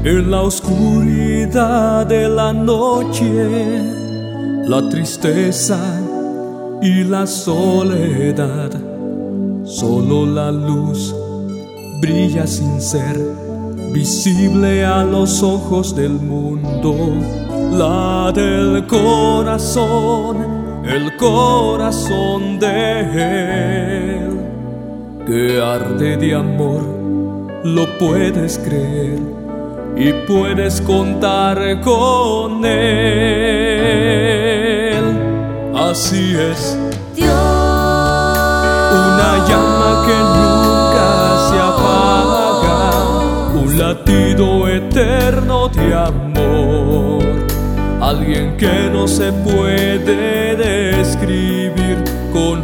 En la oscuridad de la noche, la tristeza y la soledad, solo la luz brilla sin ser visible a los ojos del mundo. La del corazón, el corazón de Él, que arde de amor, lo puedes creer y puedes contar con Él. Así es Dios, una llama que nunca se apaga, un latido eterno de amor, alguien que no se puede describir con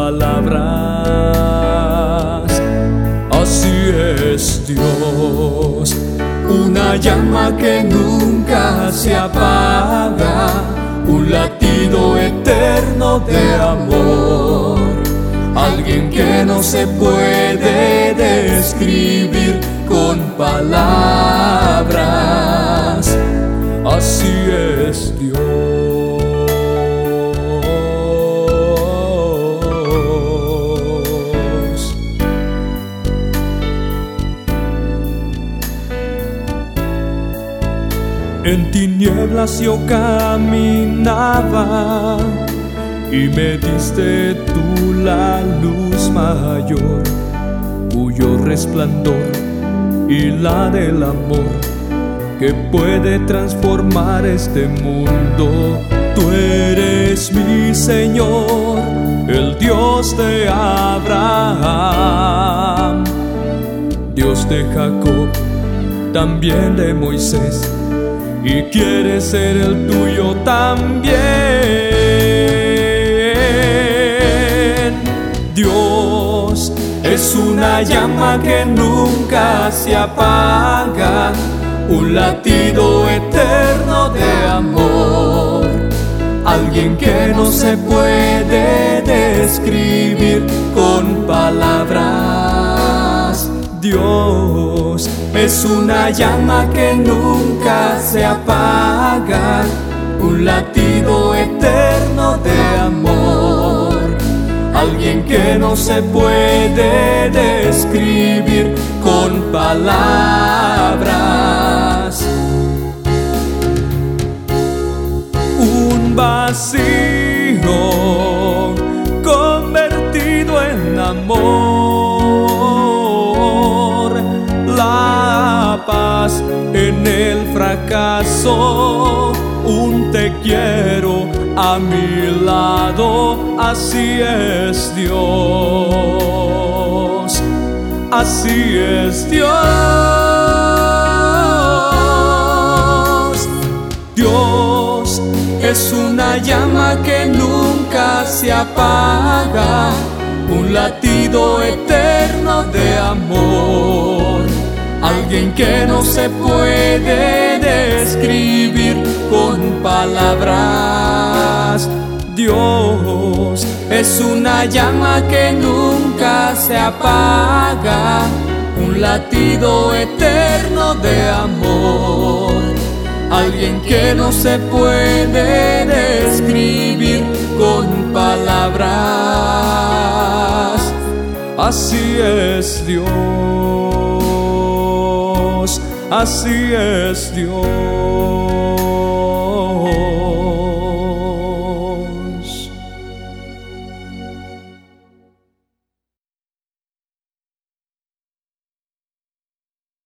palabras. Así es Dios, una llama que nunca se apaga, un latido eterno de amor, alguien que no se puede describir con palabras. Así es Dios. En tinieblas yo caminaba y me diste tú la luz mayor, cuyo resplandor y la del amor que puede transformar este mundo. Tú eres mi Señor, el Dios de Abraham, Dios de Jacob, también de Moisés, y quieres ser el tuyo también. Dios es una llama que nunca se apaga, un latido eterno de amor, alguien que no se puede describir con palabras. Dios es una llama que nunca se apaga, un latido eterno de amor, alguien que no se puede describir con palabras. Un vacío convertido en amor, la paz en el fracaso, un te quiero a mi lado. Así es Dios, así es Dios. Dios es una llama que nunca se apaga, un latido eterno de amor, alguien que no se puede describir con palabras. Dios es una llama que nunca se apaga, un latido eterno de amor, alguien que no se puede describir con palabras. Así es Dios, así es Dios.